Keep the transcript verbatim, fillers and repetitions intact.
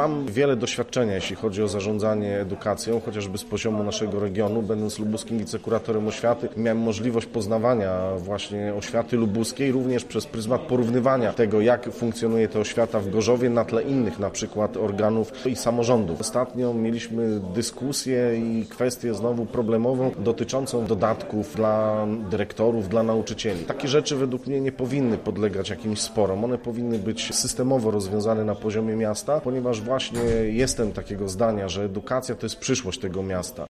Mam wiele doświadczenia, jeśli chodzi o zarządzanie edukacją, chociażby z poziomu naszego regionu. Będąc lubuskim wicekuratorem oświaty, miałem możliwość poznawania właśnie oświaty lubuskiej, również przez pryzmat porównywania tego, jak funkcjonuje ta oświata w Gorzowie na tle innych na przykład organów i samorządów. Ostatnio mieliśmy dyskusję i kwestię znowu problemową dotyczącą dodatków dla dyrektorów, dla nauczycieli. Takie rzeczy według mnie nie powinny podlegać jakimś sporom. One powinny być systemowo rozwiązane na poziomie miasta, ponieważ właśnie jestem takiego zdania, że edukacja to jest przyszłość tego miasta.